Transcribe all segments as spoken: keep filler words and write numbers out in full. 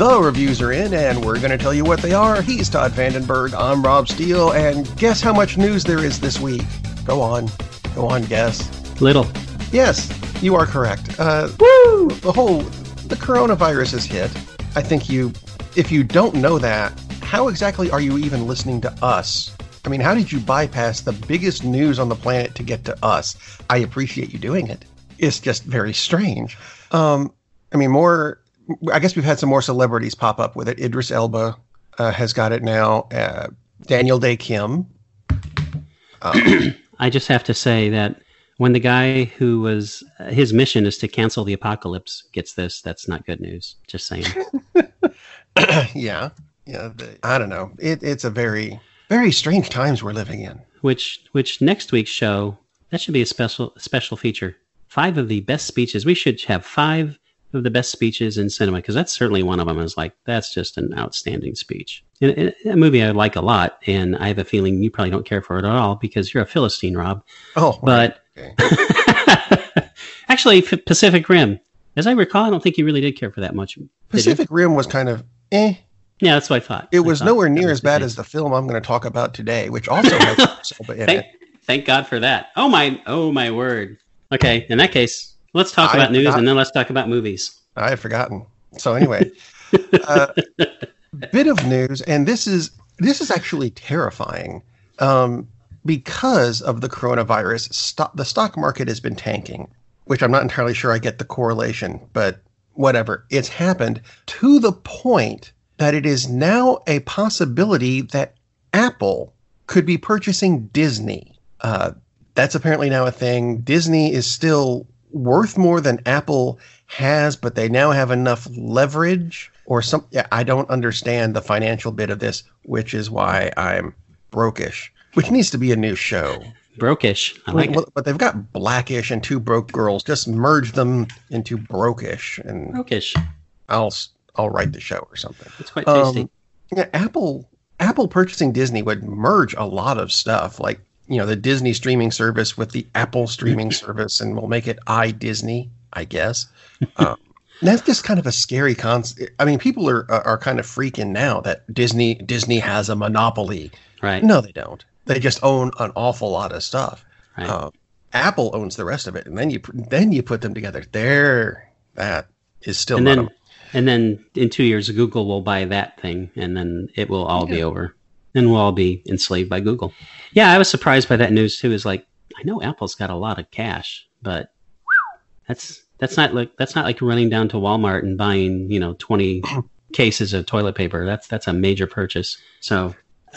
The reviews are in, and we're going to tell you what they are. He's Todd Vandenberg. I'm Rob Steele, and guess how much news there is this week? Go on. Go on, guess. Little. Yes, you are correct. Uh, woo! The whole, the coronavirus has hit. I think you, if you don't know that, how exactly are you even listening to us? I mean, how did you bypass the biggest news on the planet to get to us? I appreciate you doing it. It's just very strange. Um, I mean, more, I guess we've had some more celebrities pop up with it. Idris Elba uh, has got it now. Uh, Daniel Day Kim. Um, I just have to say that when the guy who was, uh, his mission is to cancel the apocalypse gets this, that's not good news. Just saying. yeah. Yeah. The, I don't know. It, it's a very, very strange times we're living in. Which, which next week's show, that should be a special, special feature. Five of the best speeches. We should have five of the best speeches in cinema, because that's certainly one of them. Is like, that's just an outstanding speech. And, and a movie I like a lot, and I have a feeling you probably don't care for it at all because you're a Philistine, Rob. Oh, but okay. Actually, F- Pacific Rim, as I recall, I don't think you really did care for that much. Pacific Rim was kind of eh. Yeah, that's what I thought. It was thought nowhere near was as bad case. as the film I'm going to talk about today, which also has Elba in thank, it. Thank God for that. Oh my, oh my word. Okay, in that case, let's talk I about news forgot- and then let's talk about movies. I had forgotten. So anyway, uh, bit of news, and this is this is actually terrifying um, because of the coronavirus. Stock, the stock market has been tanking, which I'm not entirely sure I get the correlation, but whatever. It's happened to the point that it is now a possibility that Apple could be purchasing Disney. Uh, that's apparently now a thing. Disney is still worth more than Apple has, but they now have enough leverage or some. Yeah, I don't understand the financial bit of this, which is why I'm brokish, which needs to be a new show. Brokish. I like well, it. But they've got Blackish and Two Broke Girls. Just merge them into Brokish, and Brokish. I'll I'll write the show or something. It's quite tasty. Um, yeah, Apple Apple purchasing Disney would merge a lot of stuff, like, you know, the Disney streaming service with the Apple streaming service, and we'll make it iDisney, I guess. Um, that's just kind of a scary concept. I mean, people are are kind of freaking now that Disney Disney has a monopoly. Right. No, they don't. They just own an awful lot of stuff. Right. Um, Apple owns the rest of it, and then you then you put them together. There, that is still and not. then, a, and then in two years, Google will buy that thing, and then it will all Yeah. be over, and we'll all be enslaved by Google. Yeah, I was surprised by that news too. Is like, I know Apple's got a lot of cash, but that's that's not like that's not like running down to Walmart and buying, you know, twenty cases of toilet paper. That's that's a major purchase. So.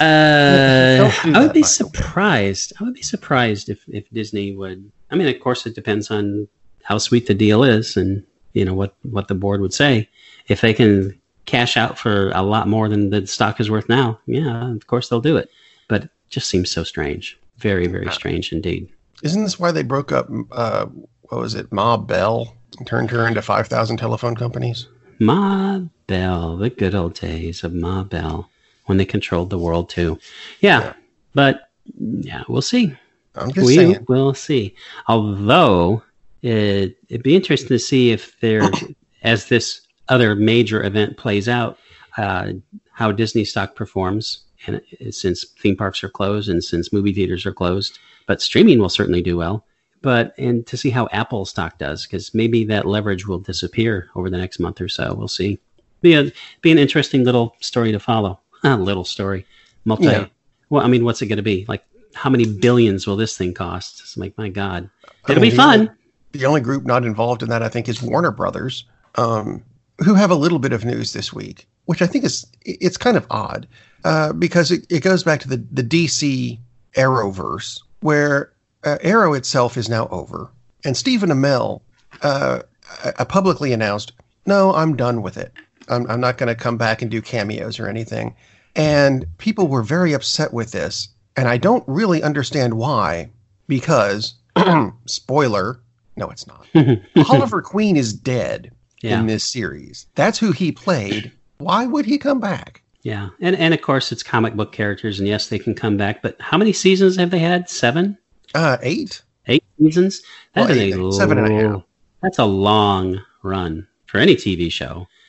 Uh, Don't do I would that, be by the way. surprised. I would be surprised if, if Disney would. I mean, of course, it depends on how sweet the deal is, and you know what, what the board would say. If they can cash out for a lot more than the stock is worth now, yeah, of course they'll do it. But it just seems so strange, very, very strange indeed. Isn't this why they broke up? Uh, what was it, Ma Bell, and turned her into five thousand telephone companies? Ma Bell, the good old days of Ma Bell. When they controlled the world too. Yeah, Yeah. but yeah, we'll see. I'm just We saying. will see. Although it, it'd be interesting to see if there, as this other major event plays out, uh, how Disney stock performs. And since theme parks are closed and since movie theaters are closed, but streaming will certainly do well. But and to see how Apple stock does, because maybe that leverage will disappear over the next month or so. We'll see. Be a be an interesting little story to follow. A little story, multi. Yeah. Well, I mean, what's it going to be? Like, how many billions will this thing cost? It's like, my God, I it'll mean, be the fun. only- The only group not involved in that, I think, is Warner Brothers, um, who have a little bit of news this week, which I think is it's kind of odd uh, because it, it goes back to the the D C Arrowverse, where uh, Arrow itself is now over, and Stephen Amell uh, uh, publicly announced, "No, I'm done with it. I'm, I'm not going to come back and do cameos or anything." And people were very upset with this. And I don't really understand why, because, spoiler, no, it's not. Oliver Queen is dead Yeah. in this series. That's who he played. Why would he come back? Yeah, and and of course it's comic book characters, and yes, they can come back. But how many seasons have they had? Seven, Uh, eight? eight seasons. That Well, is eight, a seven and a half. That's a long run for any T V show.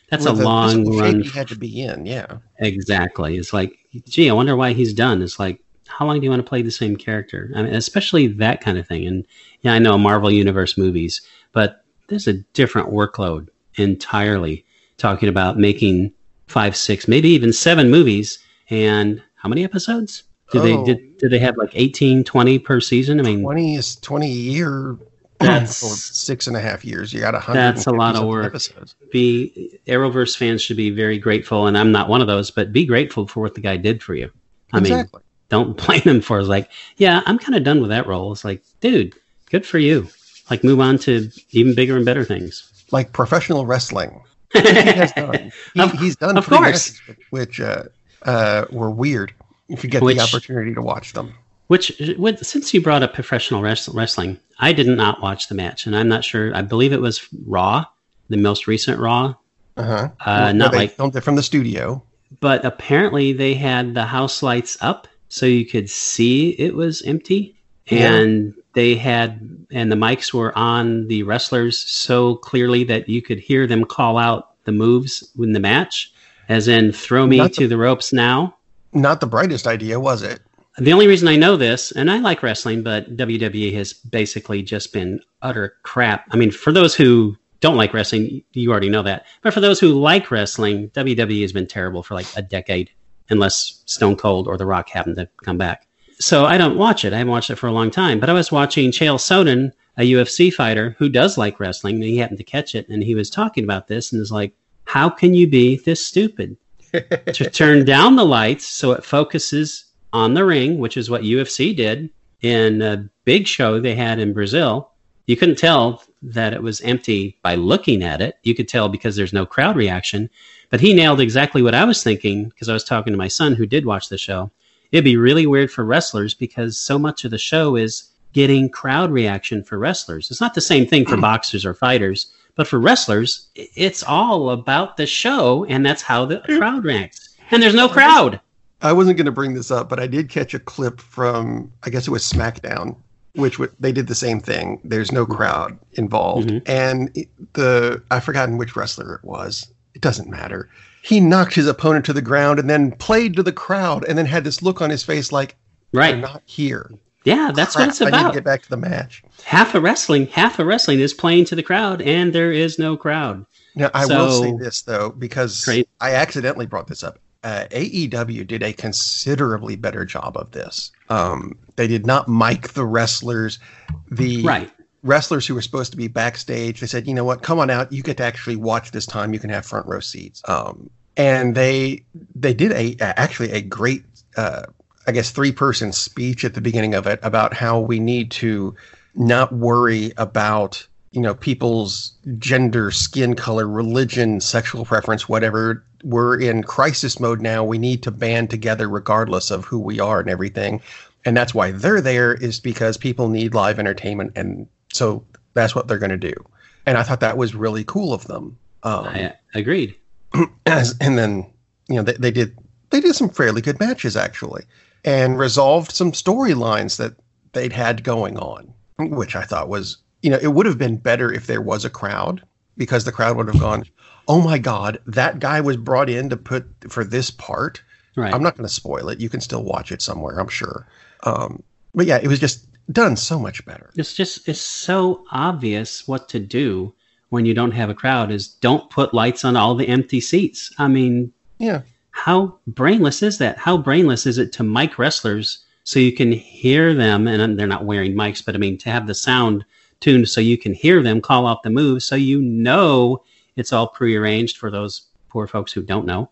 that's with a long physical run. shape he had to be in. Yeah, exactly. It's like, gee, I wonder why he's done. It's like, how long do you want to play the same character? I mean, especially that kind of thing. And yeah, I know Marvel Universe movies, but there's a different workload entirely. Talking about making five, six, maybe even seven movies, and how many episodes? Do oh, they did? Did they have like eighteen, twenty per season? I mean, twenty is twenty a year. That's for six and a half years. You got a hundred. That's a lot of work. Episodes. Be Arrowverse fans should be very grateful, and I'm not one of those, but be grateful for what the guy did for you. I exactly. mean, don't blame him for it. Like, yeah, I'm kind of done with that role. It's like, dude, good for you. Like, move on to even bigger and better things. Like professional wrestling. he has done. He, of, he's done of course, matches, which uh, uh, were weird. If you get which, the opportunity to watch them. Which, with, since you brought up professional wrestling, I did not watch the match, and I'm not sure. I believe it was Raw, the most recent Raw. Uh-huh. Uh well, Not they like filmed it from the studio, but apparently they had the house lights up so you could see it was empty, and yeah. they had and the mics were on the wrestlers so clearly that you could hear them call out the moves in the match, as in "throw me the, to the ropes now." Not the brightest idea, was it? The only reason I know this, and I like wrestling, but W W E has basically just been utter crap. I mean, for those who don't like wrestling, you already know that. But for those who like wrestling, W W E has been terrible for like a decade, unless Stone Cold or The Rock happen to come back. So I don't watch it. I haven't watched it for a long time. But I was watching Chael Sonnen, a U F C fighter who does like wrestling, and he happened to catch it, and he was talking about this, and is like, how can you be this stupid? To turn down the lights so it focuses on the ring, which is what U F C did in a big show they had in Brazil. You couldn't tell that it was empty by looking at it. You could tell because there's no crowd reaction. But he nailed exactly what I was thinking, because I was talking to my son who did watch the show. It'd be really weird for wrestlers because so much of the show is getting crowd reaction for wrestlers. It's not the same thing for boxers or fighters, but for wrestlers, it's all about the show, and that's how the crowd reacts. And there's no crowd. I wasn't going to bring this up, but I did catch a clip from, I guess it was SmackDown, which w- they did the same thing. There's no crowd involved. Mm-hmm. And it, the, I've forgotten which wrestler it was. It doesn't matter. He knocked his opponent to the ground and then played to the crowd and then had this look on his face like, right. They're not here. Yeah, that's Crap, what it's about. I need to get back to the match. Half of wrestling, half of wrestling is playing to the crowd, and there is no crowd. Now, I so, will say this, though, because great. I accidentally brought this up. Uh, A E W did a considerably better job of this. Um, they did not mic the wrestlers. The right. wrestlers who were supposed to be backstage, they said, you know what, come on out. You get to actually watch this time. You can have front row seats. Um, and they they did a actually a great, uh, I guess, three-person speech at the beginning of it about how we need to not worry about, you know, people's gender, skin color, religion, sexual preference, whatever. We're in crisis mode now. We need to band together regardless of who we are and everything. And that's why they're there, is because people need live entertainment. And so that's what they're going to do. And I thought that was really cool of them. Um, I agreed. As, and then, you know, they, they did they did some fairly good matches, actually, and resolved some storylines that they'd had going on, which I thought was, you know, it would have been better if there was a crowd, because the crowd would have gone, oh my God, that guy was brought in to put for this part. Right. I'm not going to spoil it. You can still watch it somewhere, I'm sure. Um, but yeah, it was just done so much better. It's just, it's so obvious what to do when you don't have a crowd, is don't put lights on all the empty seats. I mean, yeah. How brainless is that? How brainless is it to mic wrestlers so you can hear them? And they're not wearing mics, but I mean, to have the sound tuned so you can hear them call out the moves, so you know it's all prearranged for those poor folks who don't know.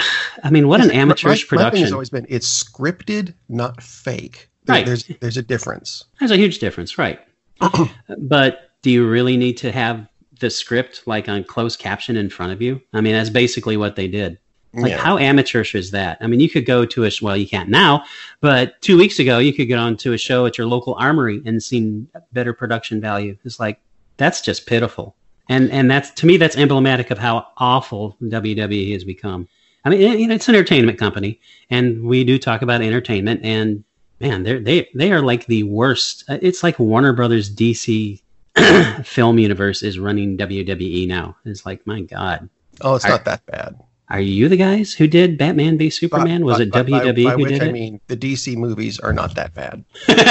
I mean, what an amateurish my, my production. thing has always been, it's scripted, not fake. There, right. There's there's a difference. There's a huge difference, right? But do you really need to have the script like on closed caption in front of you? I mean, that's basically what they did. Like, yeah. How amateurish is that? I mean, you could go to a, well, you can't now, but two weeks ago, you could get on to a show at your local armory and seen better production value. It's like, that's just pitiful. And and that's, to me, that's emblematic of how awful W W E has become. I mean, it, it's an entertainment company, and we do talk about entertainment, and man, they're, they they are like the worst. It's like Warner Brothers D C film universe is running W W E now. It's like, my God. Oh, it's Are, not that bad. are you the guys who did Batman v Superman? But, Was but, it but W W E by, by who which did I it? mean the D C movies are not that bad.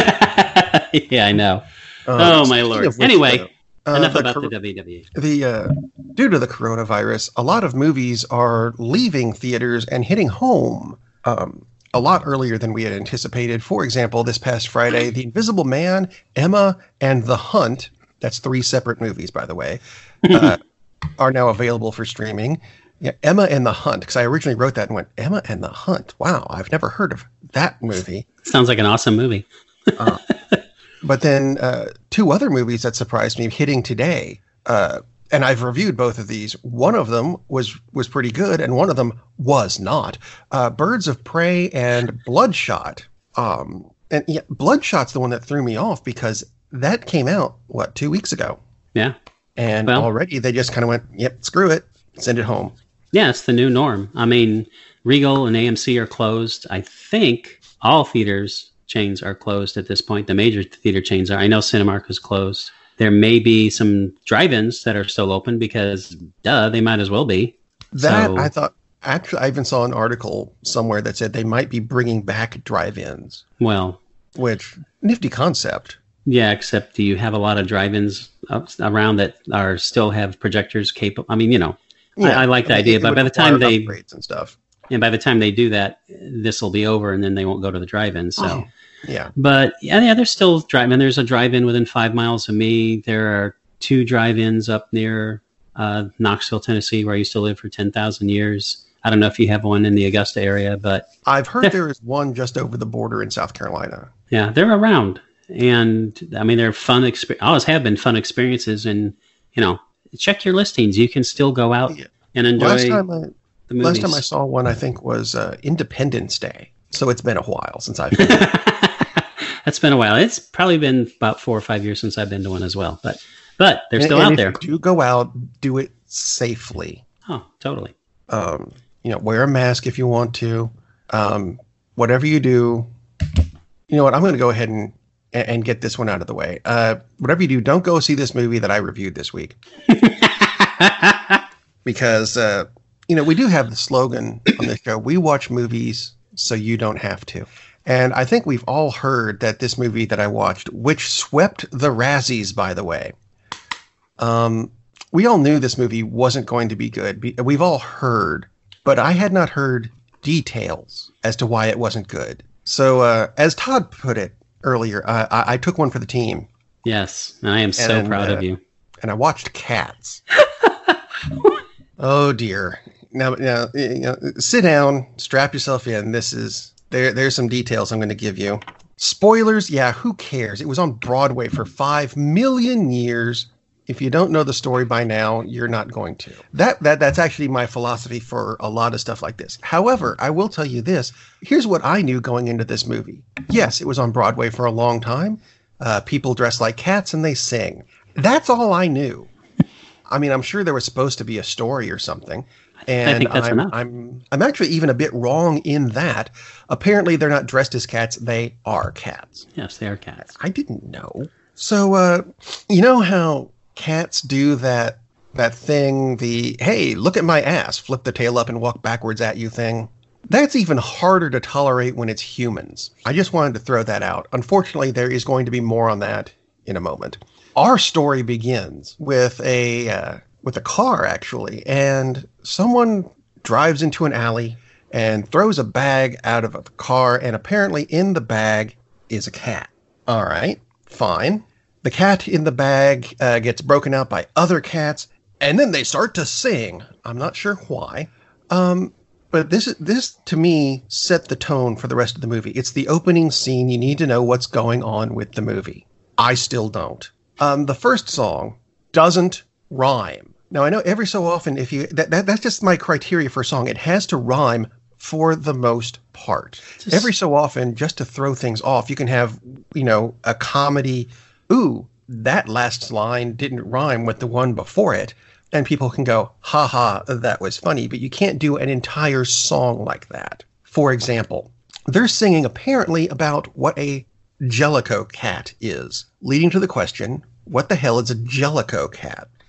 Yeah, I know. Um, oh, my Lord. Which, anyway, uh, enough the, about cor- the W W E. The uh, due to the coronavirus, a lot of movies are leaving theaters and hitting home um, a lot earlier than we had anticipated. For example, this past Friday, The Invisible Man, Emma, and The Hunt, that's three separate movies, by the way, uh, are now available for streaming. Yeah, Emma and the Hunt, because I originally wrote that and went, Emma and the Hunt. Wow, I've never heard of that movie. Sounds like an awesome movie. uh, but then uh, two other movies that surprised me hitting today, uh, and I've reviewed both of these. One of them was was pretty good, and one of them was not. Uh, Birds of Prey and Bloodshot. Um, and yeah, Bloodshot's the one that threw me off because that came out, what, two weeks ago? Yeah. And well, already they just kind of went, yep, screw it, send it home. Yeah, it's the new norm. I mean, Regal and A M C are closed. I think all theaters chains are closed at this point. The major theater chains are. I know Cinemark is closed. There may be some drive-ins that are still open because, duh, they might as well be. That, so, I thought, actually, I even saw an article somewhere that said they might be bringing back drive-ins. Well. Which, nifty concept. Yeah, except do you have a lot of drive-ins up, around that are still have projectors capable? I mean, you know, yeah, I, I like the I mean, idea, but by the time they upgrades and stuff, and by the time they do that, this will be over, and then they won't go to the drive-in. So, oh, yeah. But yeah, yeah, there's still drive-in. There's a drive-in within five miles of me. There are two drive-ins up near uh, Knoxville, Tennessee, where I used to live for ten thousand years. I don't know if you have one in the Augusta area, but I've heard there is one just over the border in South Carolina. Yeah, they're around. And I mean, they're fun. Exper- always have been fun experiences, and you know, check your listings. You can still go out yeah. and enjoy last time I, the movies. Last time I saw one, I think was uh, Independence Day. So it's been a while since I've been. That's been a while. It's probably been about four or five years since I've been to one as well. But but they're and, still and out if there. You do go out, do it safely. Oh, totally. Um, you know, wear a mask if you want to. Um, whatever you do, you know what? I'm going to go ahead and. and get this one out of the way. Uh, whatever you do, don't go see this movie that I reviewed this week. Because, uh, you know, we do have the slogan on this show, we watch movies so you don't have to. And I think we've all heard that this movie that I watched, which swept the Razzies, by the way. Um, we all knew this movie wasn't going to be good. We've all heard, but I had not heard details as to why it wasn't good. So, uh, as Todd put it, earlier, uh, I, I took one for the team. Yes, and I am so and, proud uh, of you. And I watched Cats. Oh dear! Now, now, you know, sit down, strap yourself in. This is there. There's some details I'm going to give you. Spoilers, yeah. Who cares? It was on Broadway for five million years. If you don't know the story by now, you're not going to. That that that's actually my philosophy for a lot of stuff like this. However, I will tell you this. Here's what I knew going into this movie. Yes, it was on Broadway for a long time. Uh, people dress like cats and they sing. That's all I knew. I mean, I'm sure there was supposed to be a story or something. And I think that's I'm, enough. I'm I'm actually even a bit wrong in that. Apparently, they're not dressed as cats. They are cats. Yes, they are cats. I didn't know. So, uh, you know how cats do that that thing, the, hey, look at my ass, flip the tail up and walk backwards at you thing? That's even harder to tolerate when it's humans. I just wanted to throw that out. Unfortunately, there is going to be more on that in a moment. Our story begins with a uh, with a car, actually, and someone drives into an alley and throws a bag out of a car, and apparently in the bag is a cat. All right, fine. The cat in the bag uh, gets broken out by other cats, and then they start to sing. I'm not sure why. Um, but this, this to me, set the tone for the rest of the movie. It's the opening scene. You need to know what's going on with the movie. I still don't. Um, the first song doesn't rhyme. Now, I know every so often, if you that, that that's just my criteria for a song. It has to rhyme for the most part. Just... Every so often, just to throw things off, you can have, you know, a comedy. Ooh, that last line didn't rhyme with the one before it. And people can go, ha ha, that was funny. But you can't do an entire song like that. For example, they're singing apparently about what a Jellicoe cat is, leading to the question, what the hell is a Jellicoe cat?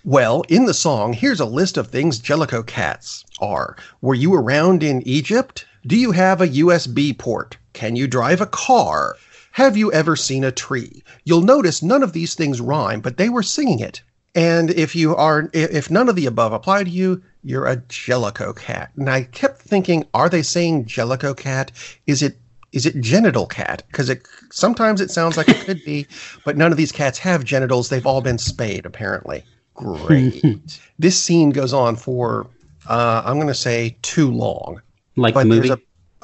Well, in the song, here's a list of things Jellicoe cats are. Were you around in Egypt? Do you have a U S B port? Can you drive a car? Have you ever seen a tree? You'll notice none of these things rhyme, but they were singing it. And if you are, if none of the above apply to you, you're a Jellicoe cat. And I kept thinking, are they saying Jellicoe cat? Is it Is it genital cat? Because it sometimes it sounds like it could be, but none of these cats have genitals. They've all been spayed, apparently. Great. This scene goes on for, uh, I'm going to say, too long. Like but the movie? A,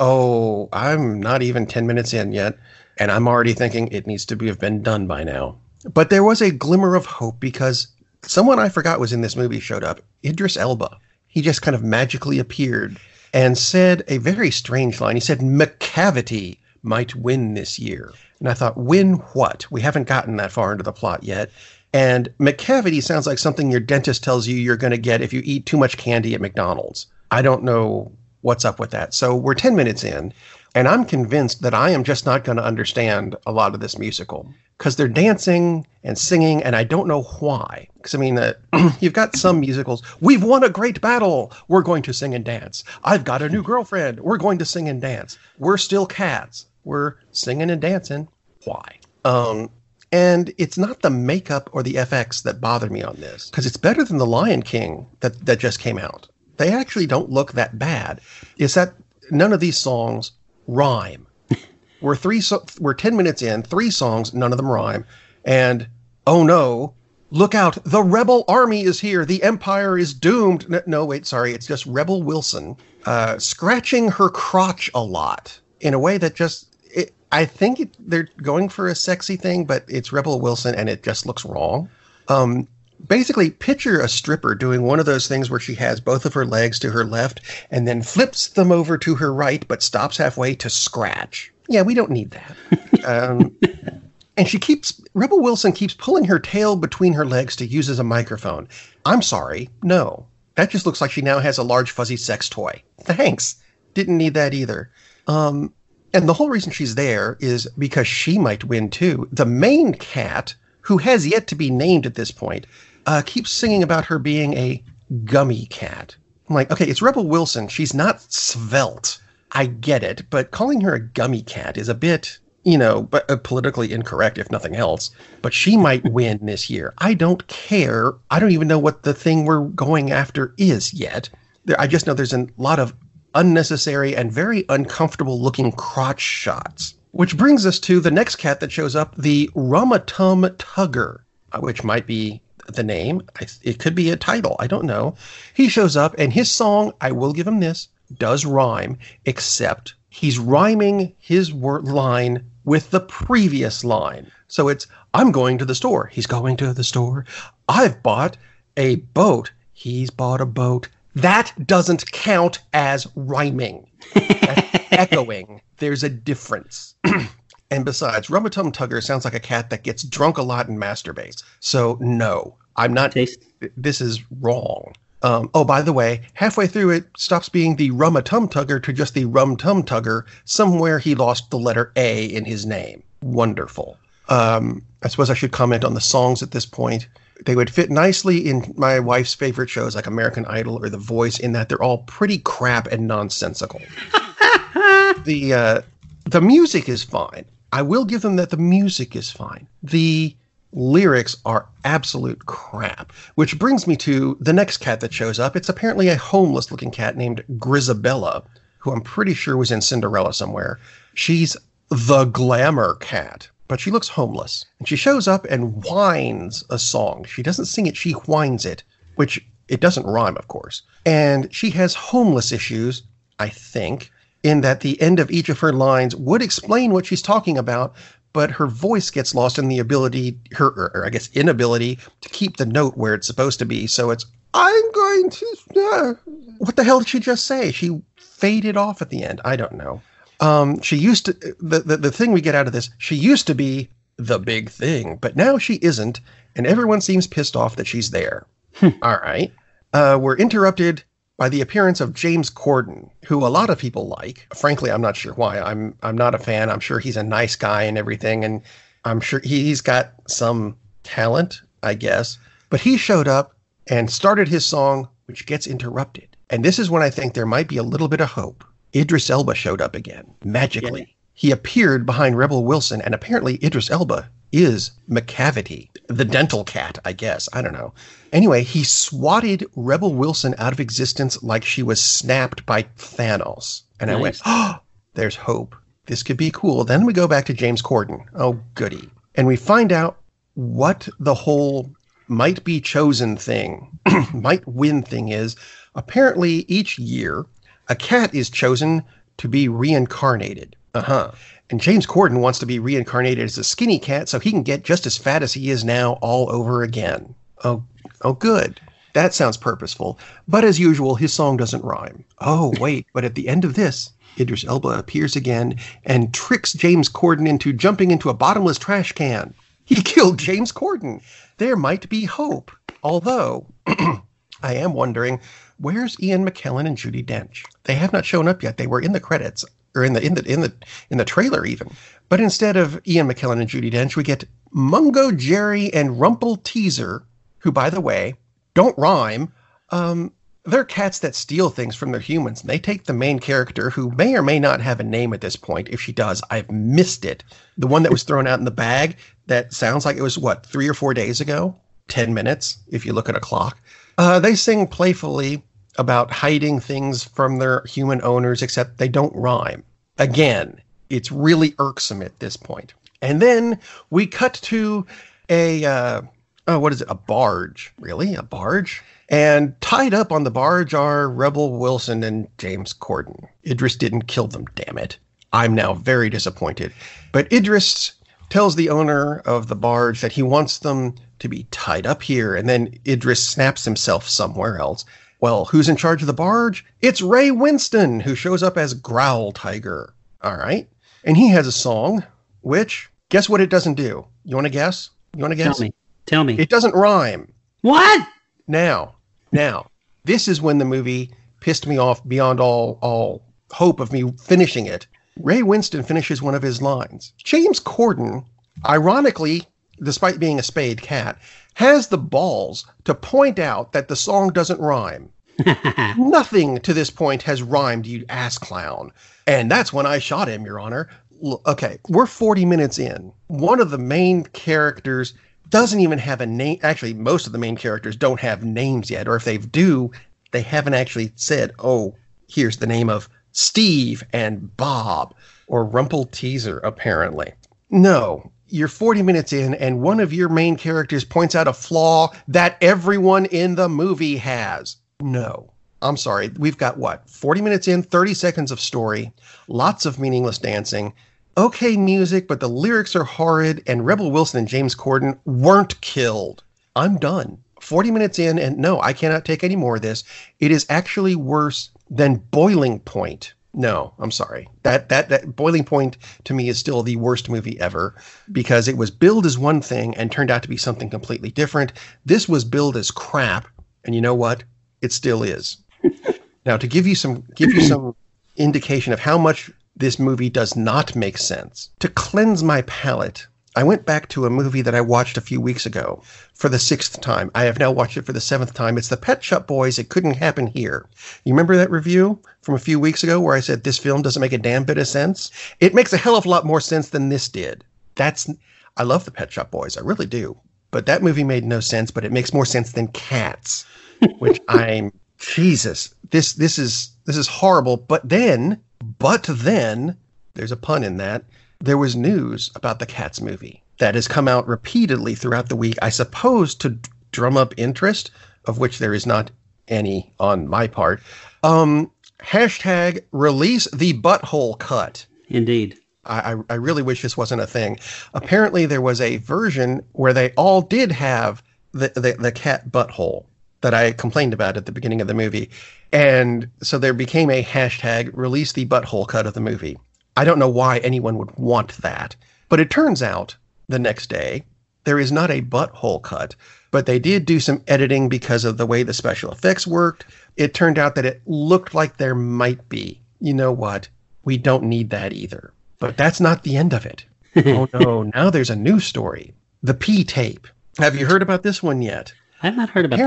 oh, I'm not even ten minutes in yet, and I'm already thinking it needs to be, have been done by now. But there was a glimmer of hope because someone I forgot was in this movie showed up, Idris Elba. He just kind of magically appeared and said a very strange line. He said, McCavity might win this year. And I thought, win what? We haven't gotten that far into the plot yet. And McCavity sounds like something your dentist tells you you're going to get if you eat too much candy at McDonald's. I don't know what's up with that. So we're ten minutes in, and I'm convinced that I am just not going to understand a lot of this musical because they're dancing and singing, and I don't know why. Because, I mean, uh, you've got some musicals. We've won a great battle. We're going to sing and dance. I've got a new girlfriend. We're going to sing and dance. We're still cats. We're singing and dancing. Why? Um, and it's not the makeup or the F X that bother me on this, because it's better than The Lion King that, that just came out. They actually don't look that bad. It's that none of these songs rhyme. We're three. So, we're ten minutes in, three songs, none of them rhyme, and oh no, look out! The Rebel Army is here. The Empire is doomed. No, no wait, sorry, it's just Rebel Wilson uh, scratching her crotch a lot in a way that just. It, I think it, they're going for a sexy thing, but it's Rebel Wilson, and it just looks wrong. Um, basically, picture a stripper doing one of those things where she has both of her legs to her left and then flips them over to her right, but stops halfway to scratch. Yeah, we don't need that. Um, and she keeps, Rebel Wilson keeps pulling her tail between her legs to use as a microphone. I'm sorry, no. That just looks like she now has a large fuzzy sex toy. Thanks. Didn't need that either. Um, and the whole reason she's there is because she might win too. The main cat, who has yet to be named at this point, uh, keeps singing about her being a gummy cat. I'm like, okay, it's Rebel Wilson. She's not svelte. I get it, but calling her a gummy cat is a bit, you know, but uh, politically incorrect, if nothing else. But she might win this year. I don't care. I don't even know what the thing we're going after is yet. There, I just know there's a lot of unnecessary and very uncomfortable looking crotch shots. Which brings us to the next cat that shows up, the Rum-a-Tum Tugger, which might be the name. It could be a title. I don't know. He shows up, and his song, I will give him this, does rhyme, except he's rhyming his word line with the previous line. So it's, I'm going to the store. He's going to the store. I've bought a boat. He's bought a boat. That doesn't count as rhyming. That's echoing. There's a difference. And besides, Rum-a-Tum Tugger sounds like a cat that gets drunk a lot and masturbates. So no, I'm not. Taste. This is wrong. Um, oh, by the way, halfway through it stops being the Rum-a-Tum Tugger to just the Rum-Tum Tugger. Somewhere he lost the letter A in his name. Wonderful. Um, I suppose I should comment on the songs at this point. They would fit nicely in my wife's favorite shows like American Idol or The Voice in that they're all pretty crap and nonsensical. the uh, the music is fine. I will give them that the music is fine. The lyrics are absolute crap, which brings me to the next cat that shows up. It's apparently a homeless looking cat named Grizabella, who I'm pretty sure was in Cinderella somewhere. She's the glamour cat, but she looks homeless. And she shows up and whines a song. She doesn't sing it, she whines it, which it doesn't rhyme, of course. And she has homeless issues, I think, in that the end of each of her lines would explain what she's talking about, but her voice gets lost in the ability, her, or I guess inability, to keep the note where it's supposed to be. So it's, I'm going to, uh, what the hell did she just say? She faded off at the end. I don't know. Um, she used to, the, the, the thing we get out of this, she used to be the big thing, but now she isn't, and everyone seems pissed off that she's there. All right. Uh, we're interrupted by the appearance of James Corden, who a lot of people like. Frankly, I'm not sure why. I'm I'm not a fan. I'm sure he's a nice guy and everything, and I'm sure he's got some talent, I guess. But he showed up and started his song, which gets interrupted. And this is when I think there might be a little bit of hope. Idris Elba showed up again, magically. Yeah. He appeared behind Rebel Wilson, and apparently Idris Elba is McCavity, the dental cat, I guess. I don't know. Anyway, he swatted Rebel Wilson out of existence like she was snapped by Thanos. And nice. I went, oh, there's hope. This could be cool. Then we go back to James Corden. Oh, goody. And we find out what the whole might be chosen thing, might win thing is. Apparently, each year, a cat is chosen to be reincarnated. Uh-huh. And James Corden wants to be reincarnated as a skinny cat so he can get just as fat as he is now all over again. Oh, oh, good. That sounds purposeful. But as usual, his song doesn't rhyme. Oh, wait. But at the end of this, Idris Elba appears again and tricks James Corden into jumping into a bottomless trash can. He killed James Corden. There might be hope. Although, I am wondering, where's Ian McKellen and Judi Dench? They have not shown up yet. They were in the credits, or in the in the in the in the trailer even. But instead of Ian McKellen and Judi Dench, we get Mungo Jerry and Rumple Teaser, who, by the way, don't rhyme. Um, they're cats that steal things from their humans. And they take the main character, who may or may not have a name at this point. If she does, I've missed it. The one that was thrown out in the bag that sounds like it was, what, three or four days ago? Ten minutes, if you look at a clock. Uh, they sing playfully about hiding things from their human owners, except they don't rhyme. Again, it's really irksome at this point. And then we cut to a, uh, oh, what is it? A barge. Really? A barge? And tied up on the barge are Rebel Wilson and James Corden. Idris didn't kill them, damn it. I'm now very disappointed. But Idris tells the owner of the barge that he wants them to be tied up here, and then Idris snaps himself somewhere else. Well, who's in charge of the barge? It's Ray Winston, who shows up as Growl Tiger. All right. And he has a song, which, guess what it doesn't do? You want to guess? You want to guess? Tell me. Tell me. It doesn't rhyme. What? Now, now, this is when the movie pissed me off beyond all, all hope of me finishing it. Ray Winston finishes one of his lines. James Corden, ironically, despite being a spayed cat, has the balls to point out that the song doesn't rhyme. Nothing to this point has rhymed, you ass clown. And that's when I shot him, Your Honor. L- okay, we're forty minutes in. One of the main characters doesn't even have a name. Actually, most of the main characters don't have names yet. Or if they do, they haven't actually said, oh, here's the name of Steve and Bob or Rumple Teaser, apparently. No. You're forty minutes in, and one of your main characters points out a flaw that everyone in the movie has. No. I'm sorry. We've got, what, forty minutes in, thirty seconds of story, lots of meaningless dancing, okay music, but the lyrics are horrid, and Rebel Wilson and James Corden weren't killed. I'm done. forty minutes in, and no, I cannot take any more of this. It is actually worse than Boiling Point. No, I'm sorry. That that that Boiling Point to me is still the worst movie ever, because it was billed as one thing and turned out to be something completely different. This was billed as crap, and you know what? It still is. Now, to give you some give you some indication of how much this movie does not make sense, to cleanse my palate, I went back to a movie that I watched a few weeks ago for the sixth time. I have now watched it for the seventh time. It's the Pet Shop Boys. It Couldn't Happen Here. You remember that review from a few weeks ago where I said this film doesn't make a damn bit of sense? It makes a hell of a lot more sense than this did. That's I love the Pet Shop Boys. I really do. But that movie made no sense, but it makes more sense than Cats, which I'm Jesus. This this is this is horrible. But then, but then, there's a pun in that. There was news about the Cats movie that has come out repeatedly throughout the week, I suppose to drum up interest, of which there is not any on my part. Um, hashtag release the butthole cut. Indeed. I, I really wish this wasn't a thing. Apparently there was a version where they all did have the, the, the cat butthole that I complained about at the beginning of the movie. And so there became a hashtag release the butthole cut of the movie. I don't know why anyone would want that, but it turns out the next day there is not a butthole cut, but they did do some editing because of the way the special effects worked. It turned out that it looked like there might be. You know what? We don't need that either. But that's not the end of it. Oh no, now there's a new story. The P tape. Have you heard about this one yet? I've not heard about Appar- the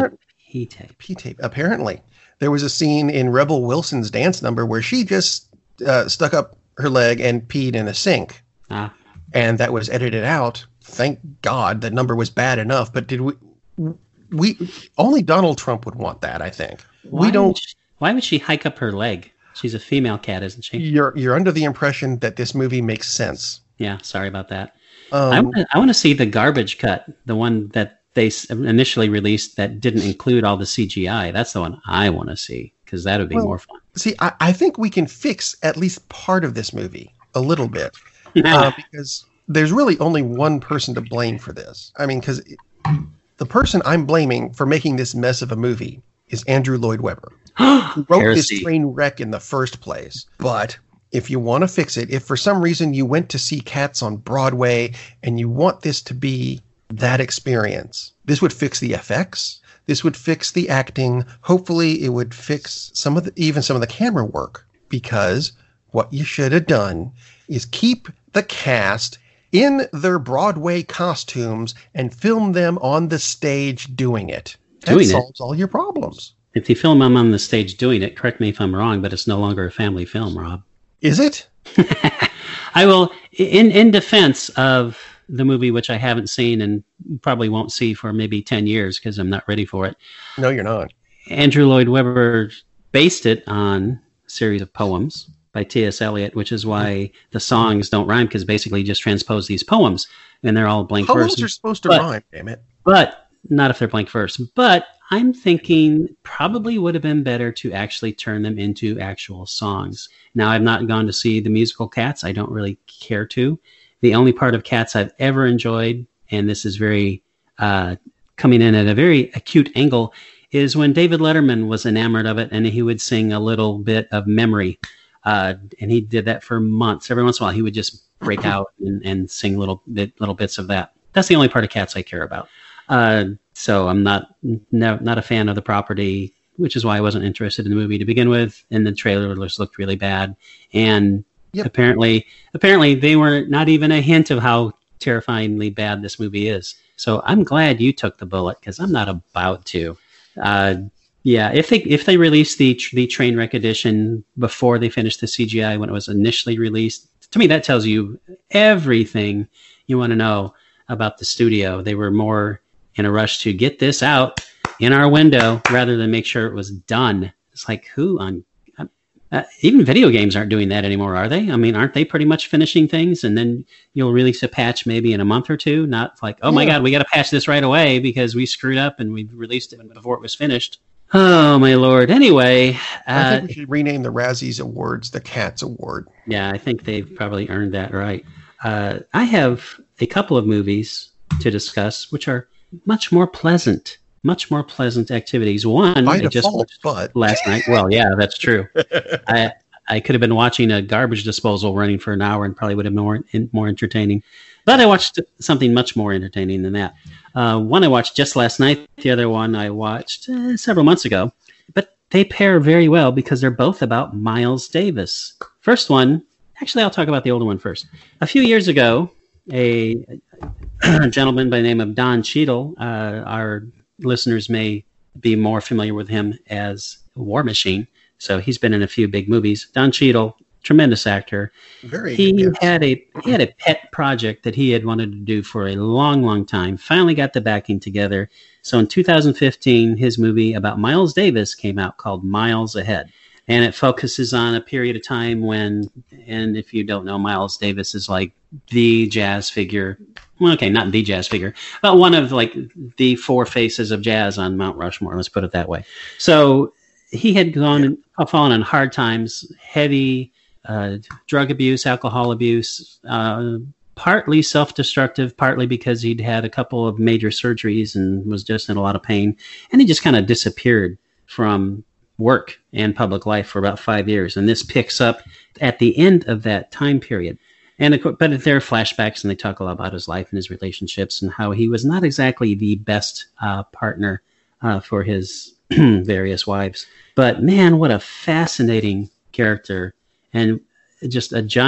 P-tape. P-tape. Apparently, there was a scene in Rebel Wilson's dance number where she just uh, stuck up her leg and peed in a sink. Ah. And that was edited out. Thank God the number was bad enough. But did we? We only Donald Trump would want that. I think why we don't. Would she, why would she hike up her leg? She's a female cat, isn't she? You're you're under the impression that this movie makes sense. Yeah. Sorry about that. Um, I want I want to see the garbage cut, the one that they initially released that didn't include all the C G I. That's the one I want to see because that would be well, more fun. See, I, I think we can fix at least part of this movie a little bit uh, because there's really only one person to blame for this. I mean, because the person I'm blaming for making this mess of a movie is Andrew Lloyd Webber, who wrote Heresy. this train wreck in the first place. But if you want to fix it, if for some reason you went to see Cats on Broadway and you want this to be that experience, this would fix the F X. This would fix the acting. Hopefully, it would fix some of the, even some of the camera work. Because what you should have done is keep the cast in their Broadway costumes and film them on the stage doing it. That doing solves it. all your problems. If you film them on the stage doing it, correct me if I'm wrong, but it's no longer a family film, Rob. Is it? I will, in in defense of the movie, which I haven't seen and probably won't see for maybe ten years because I'm not ready for it. No, you're not. Andrew Lloyd Webber based it on a series of poems by T S Eliot, which is why the songs don't rhyme because basically he just transpose these poems and they're all blank Poems verse. are supposed to but, rhyme, damn it. But not if they're blank verse. But I'm thinking probably would have been better to actually turn them into actual songs. Now, I've not gone to see the musical Cats. I don't really care to. The only part of Cats I've ever enjoyed, and this is very uh, coming in at a very acute angle, is when David Letterman was enamored of it and he would sing a little bit of Memory. Uh, and he did that for months. Every once in a while, he would just break out and, and sing little bit, little bits of that. That's the only part of Cats I care about. Uh, so I'm not no, not a fan of the property, which is why I wasn't interested in the movie to begin with. And the trailers looked really bad. And yep. apparently, apparently they were not even a hint of how terrifyingly bad this movie is. So I'm glad you took the bullet because I'm not about to. Uh, yeah, if they if they released the the train wreck edition before they finished the C G I when it was initially released, to me that tells you everything you want to know about the studio. They were more in a rush to get this out in our window rather than make sure it was done. It's like, who on uh, even video games aren't doing that anymore, are they? I mean, aren't they pretty much finishing things and then you'll release a patch maybe in a month or two? Not like, oh yeah. my God, we got to patch this right away because we screwed up and we released it before it was finished. Oh my Lord. Anyway, I think uh, we should rename the Razzies Awards the Cats Award. Yeah, I think they've probably earned that right. Uh, I have a couple of movies to discuss, which are much more pleasant, much more pleasant activities. One, By I default, just watched but last night. Well, yeah, that's true. I I could have been watching a garbage disposal running for an hour and probably would have been more more entertaining. But I watched something much more entertaining than that. Uh, one I watched just last night. The other one I watched uh, several months ago. But they pair very well because they're both about Miles Davis. First one, actually, I'll talk about the older one first. A few years ago, a, a gentleman by the name of Don Cheadle, uh, our listeners may be more familiar with him as War Machine. So he's been in a few big movies. Don Cheadle, tremendous actor. Very he good. had a he had a pet project that he had wanted to do for a long, long time. Finally got the backing together. So in two thousand fifteen, his movie about Miles Davis came out called Miles Ahead. And it focuses on a period of time when, and if you don't know, Miles Davis is like the jazz figure. Well, okay, not the jazz figure, but one of like the four faces of jazz on Mount Rushmore. Let's put it that way. So he had gone yeah. fallen on hard times, heavy uh, drug abuse, alcohol abuse, uh, partly self-destructive, partly because he'd had a couple of major surgeries and was just in a lot of pain. And he just kind of disappeared from work and public life for about five years. And this picks up at the end of that time period. And of course, but there are flashbacks and they talk a lot about his life and his relationships and how he was not exactly the best uh, partner uh, for his various wives. But man, what a fascinating character and just a giant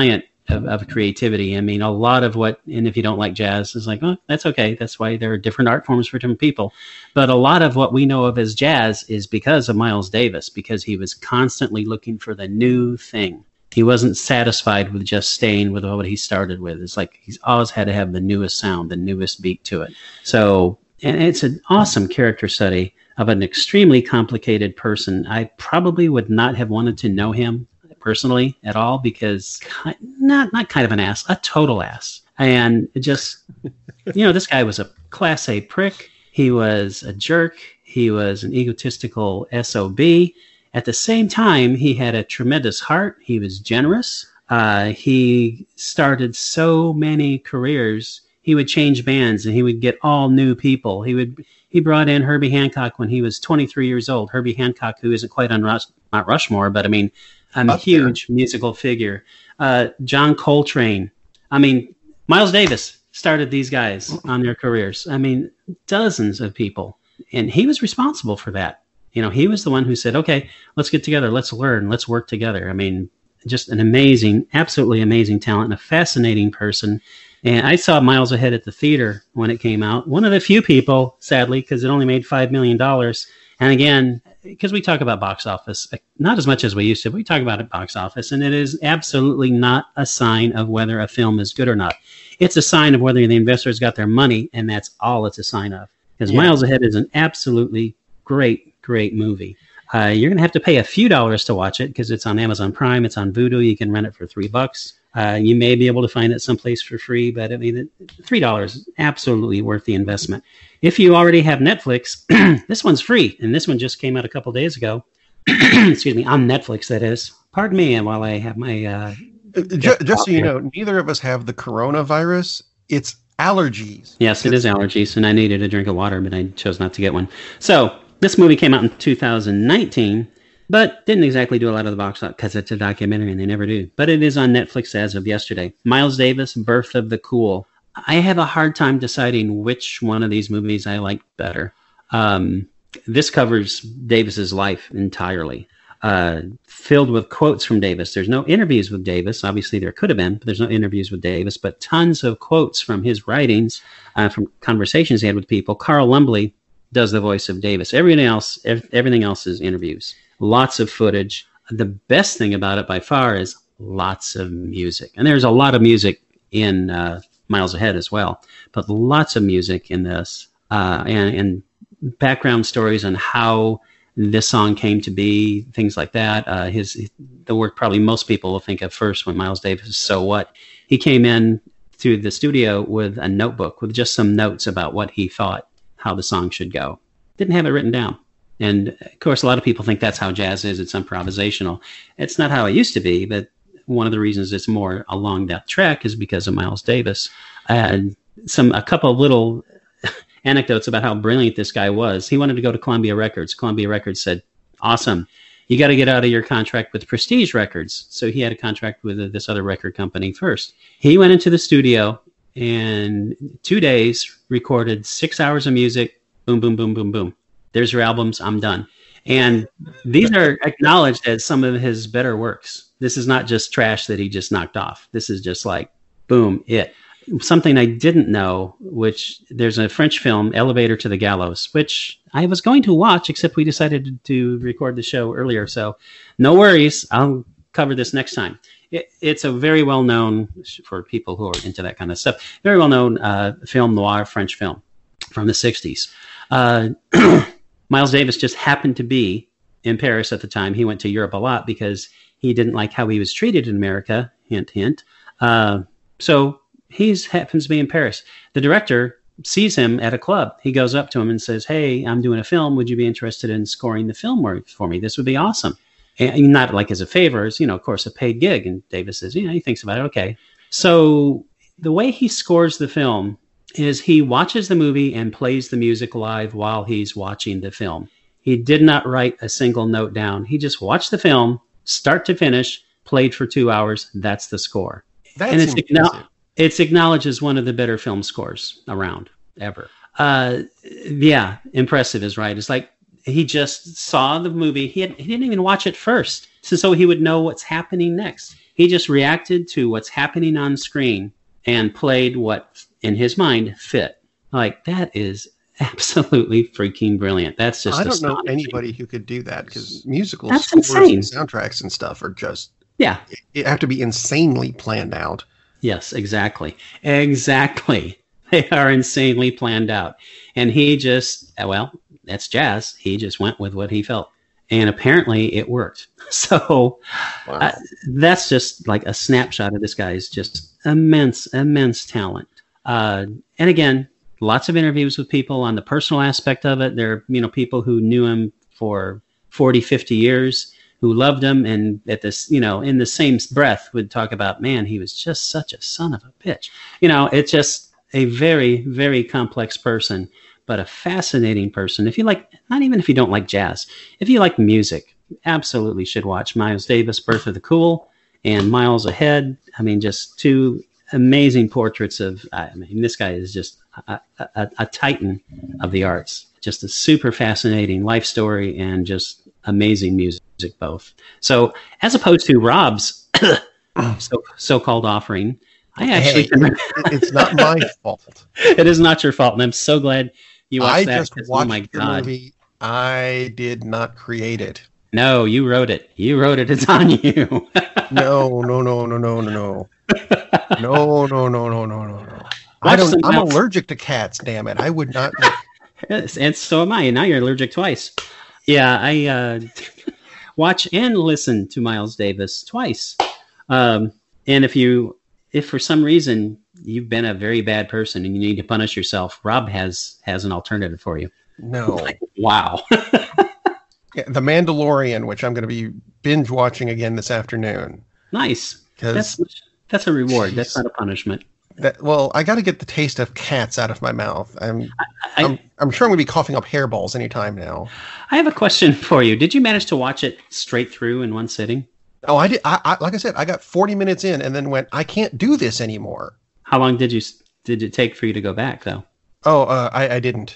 of, of creativity. I mean, a lot of what, and if you don't like jazz, is like, oh, that's okay. That's why there are different art forms for different people. But a lot of what we know of as jazz is because of Miles Davis, because he was constantly looking for the new thing. He wasn't satisfied with just staying with what he started with. It's like he's always had to have the newest sound, the newest beat to it. So, and it's an awesome character study of an extremely complicated person. I probably would not have wanted to know him personally at all, because ki- not not kind of an ass, a total ass. And it just, you know, this guy was a class A prick. He was a jerk. He was an egotistical S O B. At the same time, he had a tremendous heart. He was generous. Uh, he started so many careers. He would change bands and he would get all new people. He would he brought in Herbie Hancock when he was twenty-three years old. Herbie Hancock, who isn't quite on Rush, Mount Rushmore, but I mean, I'm a huge there. musical figure. Uh, John Coltrane. I mean, Miles Davis started these guys on their careers. I mean, dozens of people. And he was responsible for that. You know, he was the one who said, okay, let's get together. Let's learn. Let's work together. I mean, just an amazing, absolutely amazing talent and a fascinating person. And I saw Miles Ahead at the theater when it came out. One of the few people, sadly, because it only made five million dollars. And again, because we talk about box office, not as much as we used to, but we talk about it box office, and it is absolutely not a sign of whether a film is good or not. It's a sign of whether the investors got their money, and that's all it's a sign of. Because yeah. Miles Ahead is an absolutely great, great movie. Uh, you're going to have to pay a few dollars to watch it because it's on Amazon Prime. It's on Vudu. You can rent it for three bucks. Uh, you may be able to find it someplace for free, but I mean, three dollars is absolutely worth the investment. If you already have Netflix, this one's free, and this one just came out a couple days ago. Excuse me, on Netflix, that is. Pardon me while I have my... Uh, just, just so you know, neither of us have the coronavirus. It's allergies. Yes, it it's- is allergies, and I needed a drink of water, but I chose not to get one. So this movie came out in two thousand nineteen, but didn't exactly do a lot of the box office because it's a documentary and they never do. But it is on Netflix as of yesterday. Miles Davis, Birth of the Cool. I have a hard time deciding which one of these movies I like better. Um, this covers Davis's life entirely, uh, filled with quotes from Davis. There's no interviews with Davis. Obviously, there could have been, but there's no interviews with Davis. But tons of quotes from his writings, uh, from conversations he had with people. Carl Lumbly does the voice of Davis. Everything else, everything else is interviews. Lots of footage. The best thing about it by far is lots of music. And there's a lot of music in uh, Miles Ahead as well, but lots of music in this, uh, and, and background stories on how this song came to be, things like that. Uh, his the work probably most people will think of first when Miles Davis, So What? He came in to the studio with a notebook with just some notes about what he thought, how the song should go. Didn't have it written down. And of course, a lot of people think that's how jazz is. It's improvisational. It's not how it used to be, but one of the reasons it's more along that track is because of Miles Davis. And some a couple of little anecdotes about how brilliant this guy was. He wanted to go to Columbia Records. Columbia Records said, awesome, you got to get out of your contract with Prestige Records. So he had a contract with this other record company first. He went into the studio and two days recorded six hours of music. Boom, boom, boom, boom, boom. There's your albums. I'm done. And these are acknowledged as some of his better works. This is not just trash that he just knocked off. This is just like, boom, it. Something I didn't know, which there's a French film, Elevator to the Gallows, which I was going to watch, except we decided to record the show earlier. So no worries. I'll cover this next time. It, it's a very well-known, for people who are into that kind of stuff, very well-known uh, film noir, French film from the sixties. Uh, Miles Davis just happened to be in Paris at the time. He went to Europe a lot because he didn't like how he was treated in America. Hint, hint. Uh, so he happens to be in Paris. The director sees him at a club. He goes up to him and says, hey, I'm doing a film. Would you be interested in scoring the film for me? This would be awesome. And not like as a favor, as, you know, of course, a paid gig. And Davis says, yeah, he thinks about it. Okay. So the way he scores the film is he watches the movie and plays the music live while he's watching the film. He did not write a single note down. He just watched the film, start to finish, played for two hours. That's the score. That's and it's, acknow- it's acknowledged as one of the better film scores around ever. Uh, yeah, impressive is right. It's like he just saw the movie. He, had, he didn't even watch it first, so, so he would know what's happening next. He just reacted to what's happening on screen and played what, in his mind, fit. Like, that is absolutely freaking brilliant. That's just I don't know anybody who could do that, because musical That's scores insane. and soundtracks and stuff are just, yeah, it have to be insanely planned out. Yes, exactly. Exactly. They are insanely planned out. And he just, well, that's jazz. He just went with what he felt. And apparently it worked. So wow. uh, that's just like a snapshot of this guy's just immense, immense talent. Uh, and again, lots of interviews with people on the personal aspect of it. There are, you know, people who knew him for forty, fifty years, who loved him, and at this, you know, in the same breath would talk about, man, he was just such a son of a bitch. You know, it's just a very, very complex person, but a fascinating person. If you like, not even if you don't like jazz, if you like music, absolutely should watch Miles Davis, Birth of the Cool, and Miles Ahead. I mean, just two amazing portraits of, I mean, this guy is just a, a, a titan of the arts. Just a super fascinating life story and just amazing music both. So as opposed to Rob's so, so-called offering, I actually... Hey, it's not my fault. It is not your fault, and I'm so glad you watched I that. just watched oh my the God. movie. I did not create it. No, you wrote it. You wrote it. It's on you. no, no, no, no, no, no, no. No, no, no, no, no, no, no. I don't, I'm else. allergic to cats, damn it. I would not. Yes, and so am I. And now you're allergic twice. Yeah, I uh, watch and listen to Miles Davis twice. Um, and if you, if for some reason you've been a very bad person and you need to punish yourself, Rob has has an alternative for you. No. Like, wow. Yeah, The Mandalorian, which I'm going to be binge watching again this afternoon. Nice. That's that's a reward. Geez. That's not a punishment. That, well, I got to get the taste of cats out of my mouth. I'm, I, I'm, I'm sure I'm going to be coughing up hairballs anytime now. I have a question for you. Did you manage to watch it straight through in one sitting? Oh, I did. I, I like I said, I got forty minutes in and then went, I can't do this anymore. How long did you did it take for you to go back, though? Oh, uh, I, I didn't.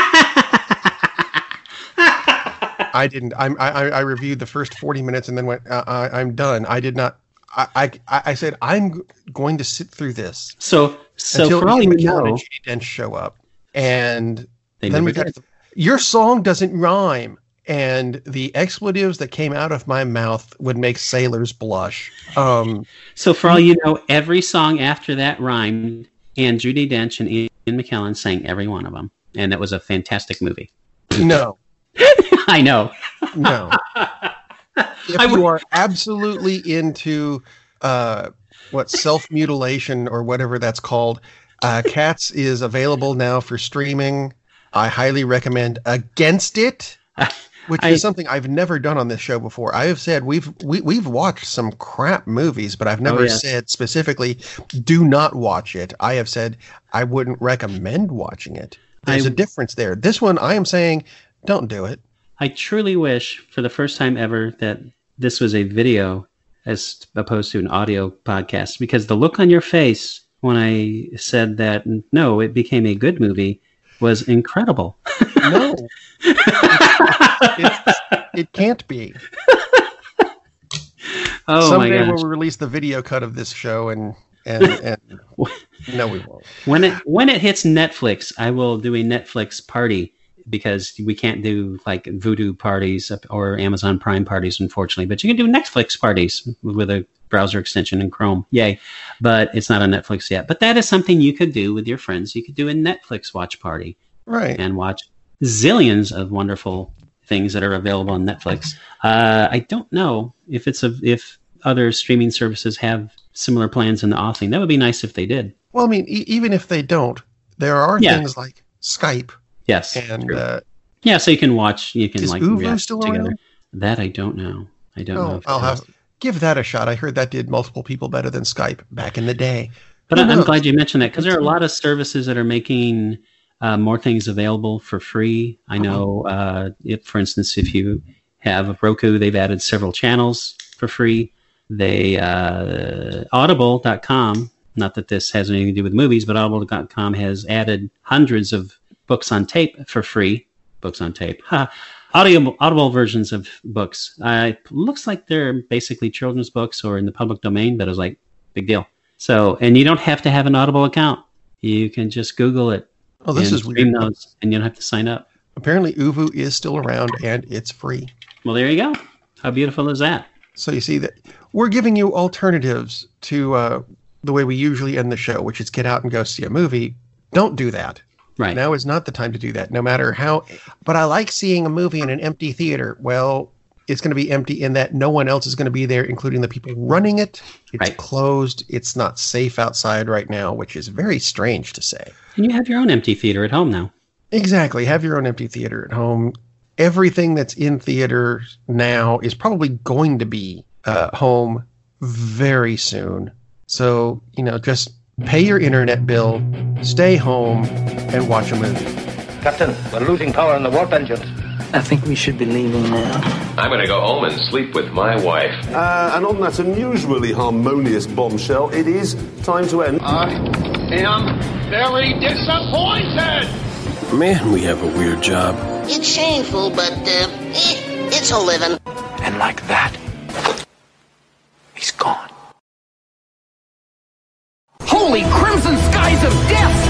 I didn't. I'm, I I reviewed the first forty minutes and then went, uh, I, I'm done. I did not. I, I I said I'm going to sit through this. So so until for all you know, and Judi Dench show up, and then we got the, your song doesn't rhyme, and the expletives that came out of my mouth would make sailors blush. Um, so for all you know, every song after that rhymed, and Judi Dench and Ian McKellen sang every one of them, and that was a fantastic movie. No, I know. No. If I would... you are absolutely into uh, what self-mutilation or whatever that's called, uh, Cats is available now for streaming. I highly recommend Against It, which I, is something I've never done on this show before. I have said we've we, we've watched some crap movies, but I've never oh, yeah. said specifically do not watch it. I have said I wouldn't recommend watching it. There's I, a difference there. This one, I am saying don't do it. I truly wish for the first time ever that this was a video as opposed to an audio podcast, because the look on your face when I said that, no, it became a good movie was incredible. No, it, it, it can't be. Oh, Someday my gosh. we'll release the video cut of this show and, and, and no, we won't. When it, when it hits Netflix, I will do a Netflix party, because we can't do like Voodoo parties or Amazon Prime parties, unfortunately. But you can do Netflix parties with a browser extension in Chrome. Yay. But it's not on Netflix yet. But that is something you could do with your friends. You could do a Netflix watch party. Right. And watch zillions of wonderful things that are available on Netflix. Uh, I don't know if it's a, if other streaming services have similar plans in the offing. That would be nice if they did. Well, I mean, e- even if they don't, there are yeah. things like Skype. Yes. And uh, yeah, so you can watch, you can is like Uvu react still together. Around? That I don't know. I don't oh, know. If I'll have give that a shot. I heard that did multiple people better than Skype back in the day. But Who I'm knows? glad you mentioned that, because there are a lot of services that are making uh, more things available for free. I know, uh, if, for instance, if you have a Roku, they've added several channels for free. They uh, audible dot com. Not that this has anything to do with movies, but audible dot com has added hundreds of books on tape for free. Books on tape. Huh. audio audible versions of books. Uh, looks like they're basically children's books or in the public domain, but it was like big deal. So, and you don't have to have an Audible account. You can just Google it. Oh, this is stream weird. those, and you don't have to sign up. Apparently, Uvu is still around and it's free. Well, there you go. How beautiful is that? So you see that we're giving you alternatives to uh, the way we usually end the show, which is get out and go see a movie. Don't do that. Right. Now is not the time to do that, no matter how. But I like seeing a movie in an empty theater. Well, it's going to be empty in that no one else is going to be there, including the people running it. It's Right. closed. It's not safe outside right now, which is very strange to say. And you have your own empty theater at home now. Exactly. Have your own empty theater at home. Everything that's in theater now is probably going to be uh, home very soon. So, you know, just pay your internet bill, stay home, and watch a movie. Captain, we're losing power in the warp engines. I think we should be leaving now. I'm going to go home and sleep with my wife. Uh, and on that unusually harmonious bombshell, it is time to end. I am very disappointed! Man, we have a weird job. It's shameful, but, uh, eh, it's a living. And like that, he's gone. Holy crimson skies of death!